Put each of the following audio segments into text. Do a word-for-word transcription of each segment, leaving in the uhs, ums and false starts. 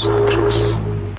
nosotros.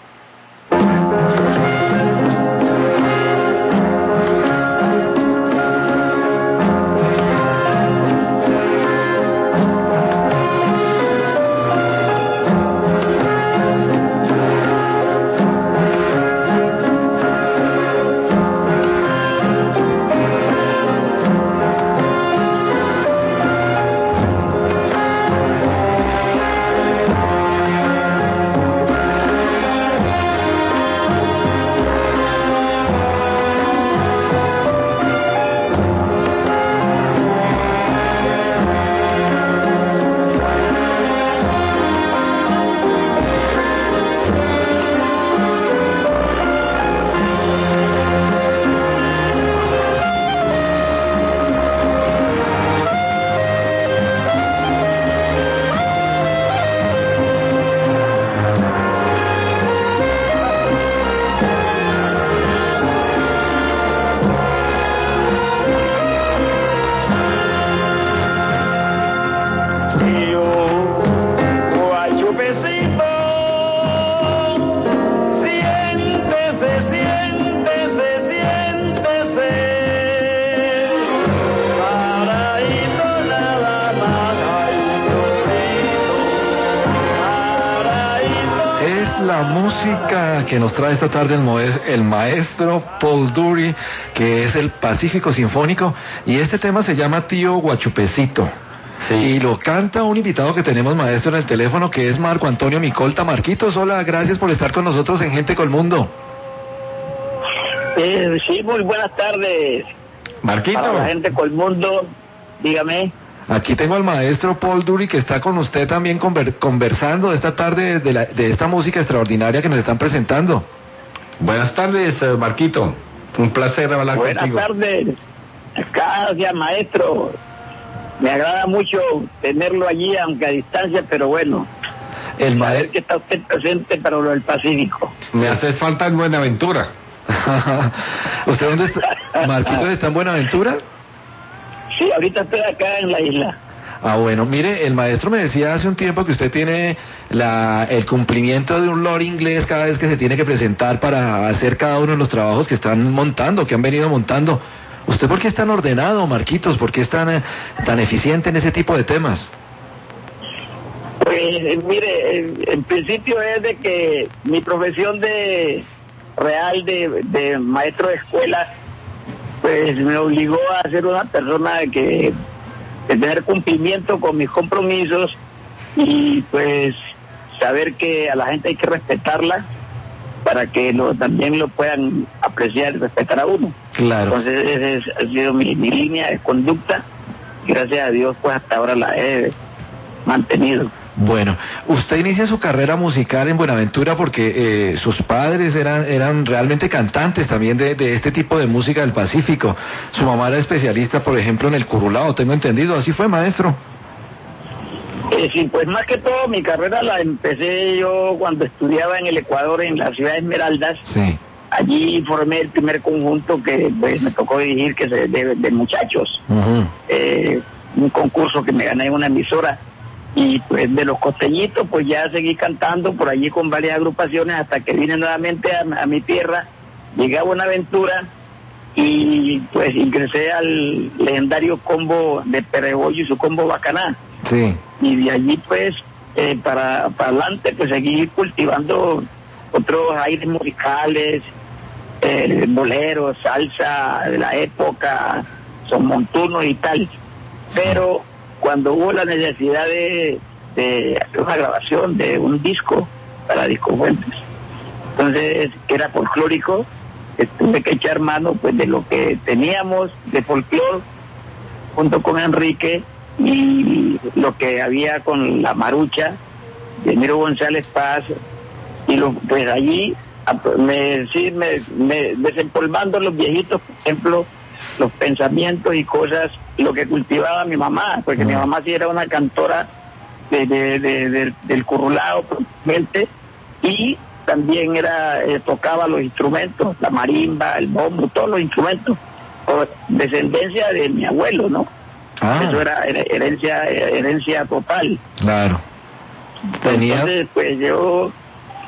Que nos trae esta tarde el, moes, el maestro Paul Dury, que es el Pacífico Sinfónico, y este tema se llama Tío Guachupecito. Sí. Y lo canta un invitado que tenemos, maestro, en el teléfono, que es Marco Antonio Micolta. Marquitos, hola, gracias por estar con nosotros en Gente Colmundo. Eh, sí, muy buenas tardes. Marquito. Para la Gente Colmundo, dígame. Aquí tengo al maestro Paul Dury, que está con usted también conver, conversando esta tarde de, la, de esta música extraordinaria que nos están presentando. Buenas tardes, Marquito. Un placer hablar Buenas contigo. Buenas tardes. Gracias, maestro. Me agrada mucho tenerlo allí, aunque a distancia, pero bueno. El maestro que está usted presente para lo del Pacífico. Me haces falta en Buenaventura. ¿Usted dónde está? ¿Marquito está en Buenaventura? Sí, ahorita estoy acá en la isla. Ah, bueno, mire, el maestro me decía hace un tiempo que usted tiene la, el cumplimiento de un lore inglés cada vez que se tiene que presentar para hacer cada uno de los trabajos que están montando, que han venido montando. ¿Usted por qué es tan ordenado, Marquitos? ¿Por qué es tan, eh, tan eficiente en ese tipo de temas? Pues, mire, en, en principio es de que mi profesión de real de, de maestro de escuela pues me obligó a ser una persona que de tener cumplimiento con mis compromisos y pues saber que a la gente hay que respetarla para que lo, también lo puedan apreciar y respetar a uno. Claro. Entonces esa ha sido mi, mi línea de conducta. Gracias a Dios pues hasta ahora la he mantenido. Bueno, usted inicia su carrera musical en Buenaventura porque eh, sus padres eran eran realmente cantantes también de, de este tipo de música del Pacífico. Su mamá era especialista, por ejemplo, en el curulao, tengo entendido. ¿Así fue, maestro? Eh, sí, pues más que todo mi carrera la empecé yo cuando estudiaba en el Ecuador, en la ciudad de Esmeraldas. Sí. Allí formé el primer conjunto que pues me tocó dirigir, que se de, de muchachos. Uh-huh. eh, un concurso que me gané en una emisora. Y pues de los costeñitos pues ya seguí cantando por allí con varias agrupaciones hasta que vine nuevamente a, a mi tierra, llegué a Buenaventura y pues ingresé al legendario combo de Perebollo y su combo Bacaná. Sí. Y de allí pues eh, para, para adelante pues seguí cultivando otros aires musicales, eh, boleros, salsa de la época, son montunos y tal, pero cuando hubo la necesidad de, de hacer una grabación de un disco para Disco Fuentes, entonces que era folclórico, tuve que echar mano pues de lo que teníamos de folclore junto con Enrique y lo que había con la Marucha de Miro González Paz, y lo, pues allí me, sí, me, me desempolvando los viejitos, por ejemplo, los pensamientos y cosas, lo que cultivaba mi mamá, porque uh-huh. mi mamá sí era una cantora de, de, de, de, del currulao, probablemente, y también era eh, tocaba los instrumentos, la marimba, el bombo, todos los instrumentos, por descendencia de mi abuelo, ¿no? Ah. Eso era herencia, herencia total. Claro. Tenía... Entonces, pues yo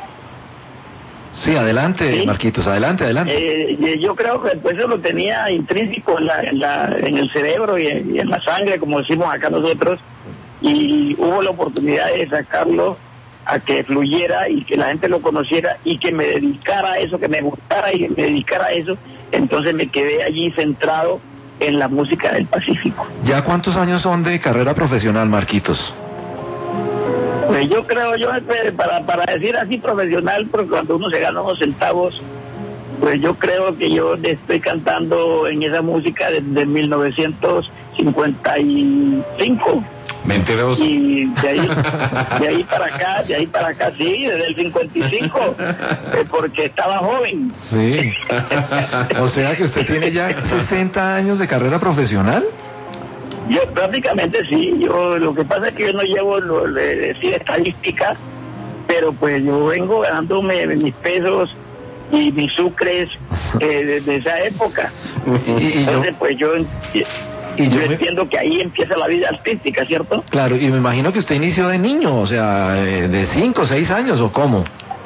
Sí, adelante, ¿sí? Marquitos, adelante, adelante. Eh, yo creo que pues eso lo tenía intrínseco en, la, en, la, en el cerebro y en, y en la sangre, como decimos acá nosotros, y hubo la oportunidad de sacarlo a que fluyera y que la gente lo conociera y que me dedicara a eso, que me gustara y que me dedicara a eso. Entonces me quedé allí centrado en la música del Pacífico. ¿Ya cuántos años son de carrera profesional, Marquitos? Pues yo creo, yo para, para decir así profesional, porque cuando uno se gana unos centavos, pues yo creo que yo estoy cantando en esa música desde mil novecientos cincuenta y cinco. Mentiroso. Y de ahí, de ahí para acá, de ahí para acá, sí, desde el cincuenta y cinco, eh, porque estaba joven. Sí. O sea que usted tiene ya sesenta años de carrera profesional. Yo prácticamente sí, yo lo que pasa es que yo no llevo lo, le decir estadística, pero pues yo vengo ganándome mis pesos y mis sucres eh, desde esa época. Y, y Entonces yo, pues yo, y yo, yo me... entiendo que ahí empieza la vida artística, ¿cierto? Claro, y me imagino que usted inició de niño, o sea, de cinco o seis años, ¿o cómo?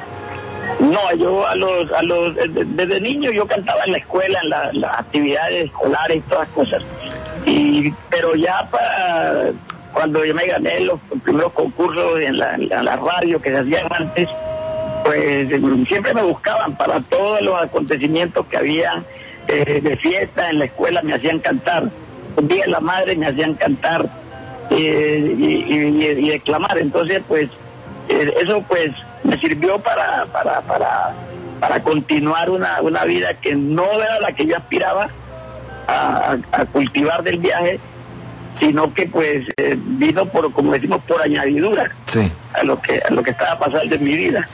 No, yo a los, a los, desde niño yo cantaba en la escuela, en la, las actividades escolares y todas las cosas. Y, pero ya para cuando yo me gané los primeros concursos en la, en la radio que se hacían antes, pues siempre me buscaban para todos los acontecimientos que había eh, de fiesta en la escuela, me hacían cantar. Un día de la madre me hacían cantar eh, y, y, y declamar. Entonces, pues, eh, eso pues me sirvió para, para, para, para continuar una, una vida que no era la que yo aspiraba A, a cultivar del viaje, sino que pues eh, vino por, como decimos, por añadidura, sí, a lo que a lo que estaba pasando en mi vida.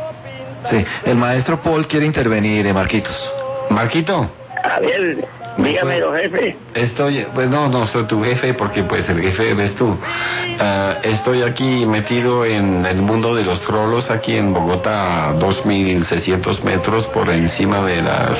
Sí, el maestro Paul quiere intervenir, eh, Marquitos. Marquito. A ver, dígame, don jefe. Estoy, pues no, no soy tu jefe porque pues el jefe eres tú. Uh, estoy aquí metido en el mundo de los trolos aquí en Bogotá, a dos mil seiscientos metros por encima de las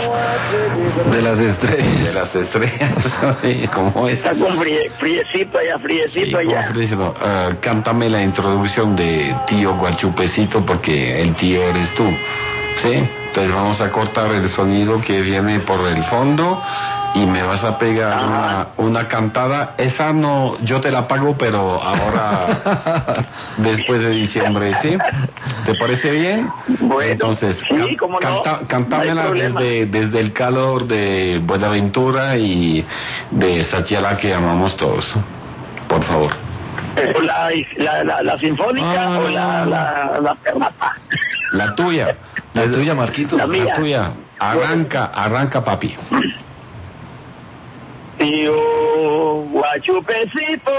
de las estrellas. De las estrellas. ¿Cómo es? Está con frie, friecito allá, friecito sí, allá. Friecito. Uh, cántame la introducción de Tío Guachupecito porque el tío eres tú. ¿Sí? Entonces vamos a cortar el sonido que viene por el fondo y me vas a pegar una, una cantada. Esa no, yo te la pago, pero ahora después de diciembre, ¿sí? ¿Te parece bien? Bueno, entonces, sí, cómo no, canta, cantámela no desde, desde el calor de Buenaventura y de Satiala que amamos todos. Por favor. La, la, la, la sinfónica ah, o la, la, la pernata. La tuya. La tuya, Marquito. La, la tuya. Arranca, arranca, papi. Tío Guachupecito,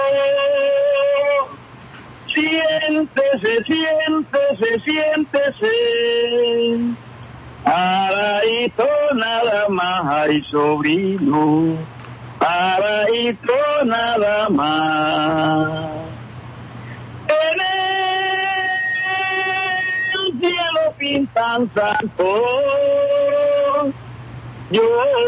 siéntese, siéntese, siéntese. Paraíto nada más, ay sobrino. Paraíto nada más. En el cielo pintan santos, yo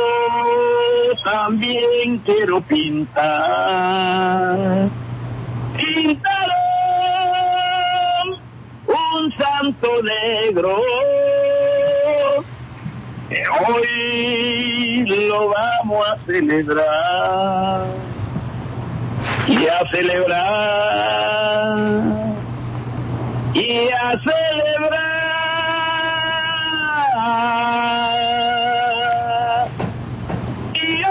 también quiero pintar. Pintaré un santo negro, que hoy lo vamos a celebrar. Y a celebrar, y a celebrar, y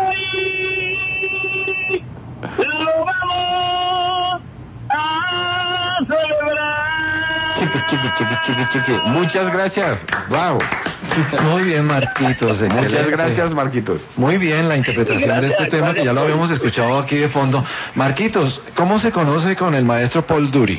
hoy lo vamos a celebrar. Chiqui, chiqui, chiqui, chiqui, chiqui. Muchas gracias. Wow. Muy bien, Marquitos. Excelente. Muchas gracias, Marquitos. Muy bien la interpretación gracias, de este tema gracias, que ya lo habíamos escuchado aquí de fondo. Marquitos, ¿cómo se conoce con el maestro Paul Dury?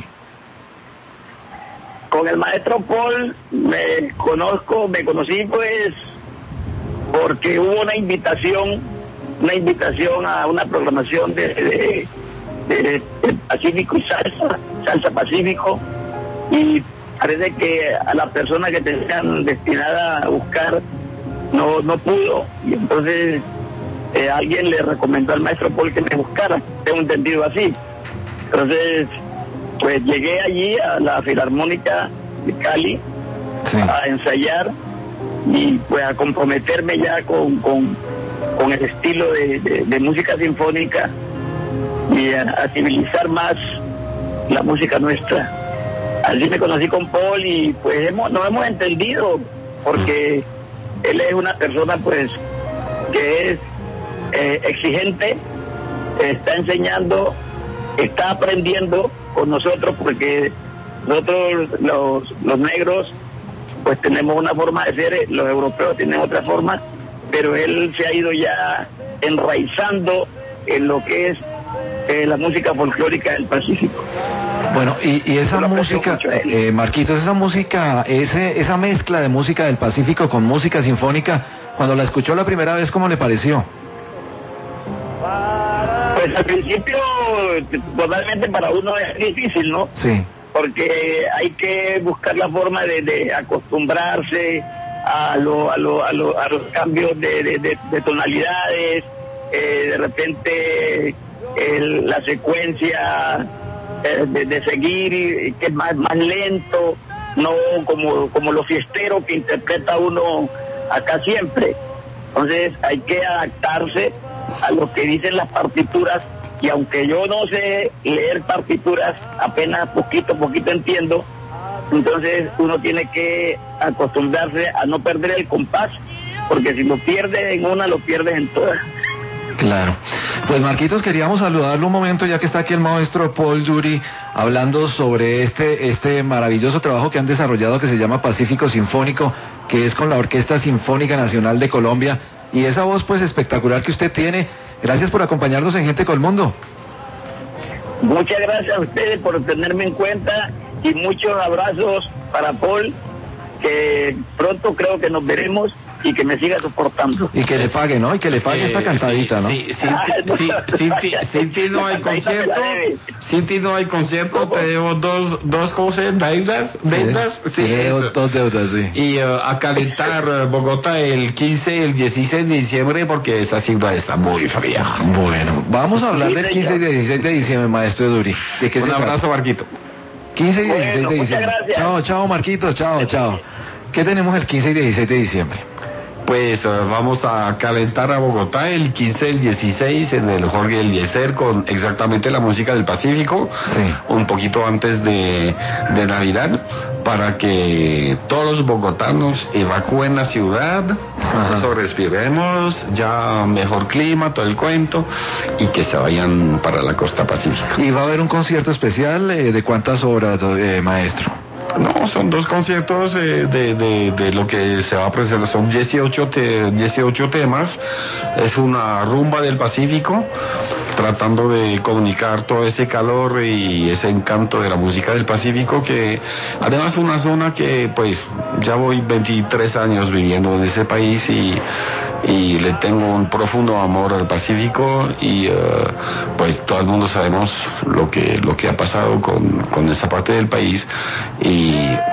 Con el maestro Paul me conozco, me conocí pues porque hubo una invitación, una invitación a una programación de, de, de, de Pacífico y Salsa, Salsa Pacífico, y parece que a la persona que tenían destinada a buscar no no pudo, y entonces eh, alguien le recomendó al maestro Paul que me buscara, tengo entendido así. Entonces pues llegué allí a la Filarmónica de Cali, sí, a ensayar, y pues a comprometerme ya con, con, con el estilo de, de, de música sinfónica y a, a civilizar más la música nuestra. Así me conocí con Paul y pues hemos, nos hemos entendido porque él es una persona pues que es eh, exigente, está enseñando, está aprendiendo con nosotros porque nosotros los, los negros pues tenemos una forma de ser, los europeos tienen otra forma, pero él se ha ido ya enraizando en lo que es eh, la música folclórica del Pacífico. Bueno, y, y esa música, eh, Marquitos, esa música, ese, esa mezcla de música del Pacífico con música sinfónica, cuando la escuchó la primera vez, ¿cómo le pareció? Pues al principio, totalmente para uno es difícil, ¿no? Sí. Porque hay que buscar la forma de, de acostumbrarse a, lo, a, lo, a, lo, a los cambios de, de, de, de tonalidades, eh, de repente el, la secuencia eh, de, de seguir, y, que es más, más lento, no como, como lo fiestero que interpreta uno acá siempre. Entonces hay que adaptarse a lo que dicen las partituras, y aunque yo no sé leer partituras, apenas poquito poquito entiendo, entonces uno tiene que acostumbrarse a no perder el compás, porque si lo pierdes en una, lo pierdes en todas. Claro. Pues Marquitos, queríamos saludarlo un momento, ya que está aquí el maestro Paul Dury hablando sobre este, este maravilloso trabajo que han desarrollado que se llama Pacífico Sinfónico, que es con la Orquesta Sinfónica Nacional de Colombia, y esa voz pues espectacular que usted tiene. Gracias por acompañarnos en Gente con el Mundo. Muchas gracias a ustedes por tenerme en cuenta y muchos abrazos para Paul, que pronto creo que nos veremos y que me siga soportando. Y que le pague, ¿no? Y que le pague eh, esta cantadita, sí, ¿no? Sí, sí, sí, sí, Cinti no hay concierto, Cinti no hay concierto, te debo dos, dos cosas, deudas, deudas, sí, sí, dos deudas, sí. Y uh, a calentar uh, Bogotá el quince, el dieciséis de diciembre, porque esa ciudad está muy fría. Bueno, vamos a hablar del quince y dieciséis de diciembre, maestro Dury. ¿De qué Un se abrazo, trata? Marquito. quince y dieciséis bueno, de diciembre. Chao, chao, Marquitos, chao, chao. ¿Qué tenemos el quince y dieciséis de diciembre? Pues uh, vamos a calentar a Bogotá el quince, el dieciséis en el Jorge Eliezer con exactamente la música del Pacífico, sí. Un poquito antes de, de Navidad, para que todos los bogotanos evacúen la ciudad, eso respiremos, ya mejor clima, todo el cuento, y que se vayan para la costa pacífica. ¿Y va a haber un concierto especial eh, de cuántas horas, eh, maestro? No, son dos conciertos eh, de, de, de lo que se va a presentar, son dieciocho, te, dieciocho temas, es una rumba del Pacífico, tratando de comunicar todo ese calor y ese encanto de la música del Pacífico, que además es una zona que pues ya voy veintitrés años viviendo en ese país y, y le tengo un profundo amor al Pacífico y uh, pues todo el mundo sabemos lo que, lo que ha pasado con, con esa parte del país y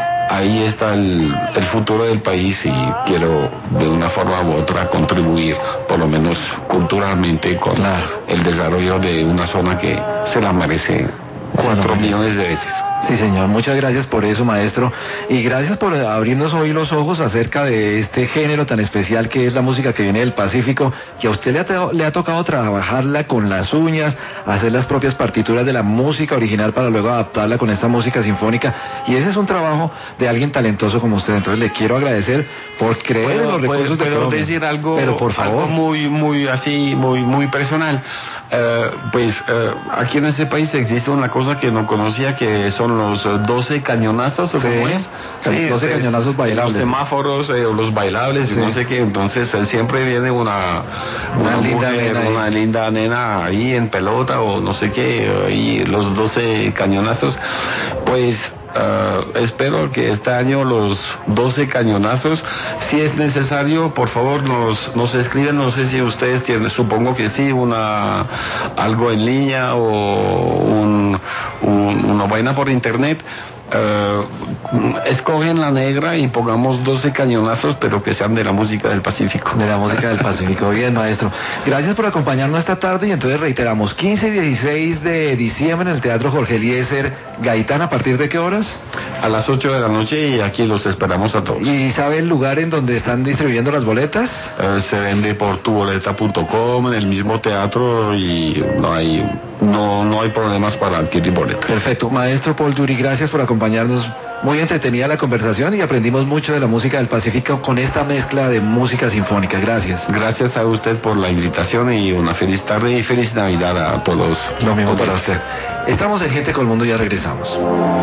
ahí está el, el futuro del país y quiero de una forma u otra contribuir, por lo menos culturalmente, con claro. el desarrollo de una zona que se la merece cuatro millones de veces. Sí, señor, muchas gracias por eso, maestro, y gracias por abrirnos hoy los ojos acerca de este género tan especial que es la música que viene del Pacífico, que a usted le ha, le ha tocado trabajarla con las uñas, hacer las propias partituras de la música original para luego adaptarla con esta música sinfónica, y ese es un trabajo de alguien talentoso como usted. Entonces le quiero agradecer por creer bueno, en los recursos de Colombia. decir algo, pero por favor, algo muy, muy así, muy, muy personal. Uh, pues uh, aquí en este país existe una cosa que no conocía, que son los uh, doce cañonazos, ¿o sí, cómo es? Sí, doce es, cañonazos bailables. Los semáforos, eh, los bailables, sí. No sé qué, entonces eh, siempre viene una, una, una linda mujer, nena una ahí. linda nena ahí en pelota o no sé qué, ahí los doce cañonazos, pues... Uh, espero que este año los doce cañonazos, si es necesario, por favor nos, nos escriben, no sé si ustedes tienen, supongo que sí, una algo en línea o un, un, una vaina por internet Uh, escogen la negra y pongamos doce cañonazos, pero que sean de la música del Pacífico. De la música del Pacífico. Bien, maestro. Gracias por acompañarnos esta tarde y entonces reiteramos, quince y dieciséis de diciembre en el Teatro Jorge Eliezer Gaitán, ¿a partir de qué horas? A las ocho de la noche y aquí los esperamos a todos. ¿Y sabe el lugar en donde están distribuyendo las boletas? Uh, se vende por tu boleta punto com, en el mismo teatro, y no hay, no, no hay problemas para adquirir boletas. Perfecto. Maestro Paul Dury, gracias por acompañarnos. Muy entretenida la conversación y aprendimos mucho de la música del Pacífico con esta mezcla de música sinfónica. Gracias. Gracias a usted por la invitación y una feliz tarde y feliz Navidad a todos. Lo mismo para usted. Estamos en Gente con el Mundo, ya regresamos.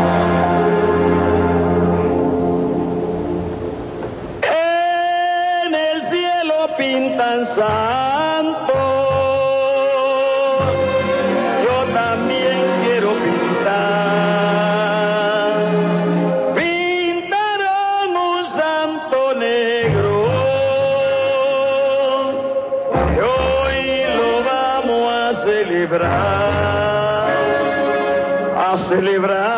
En el cielo pintan santo, yo también quiero pintar. Pintaron un santo negro, y hoy lo vamos a celebrar, a celebrar.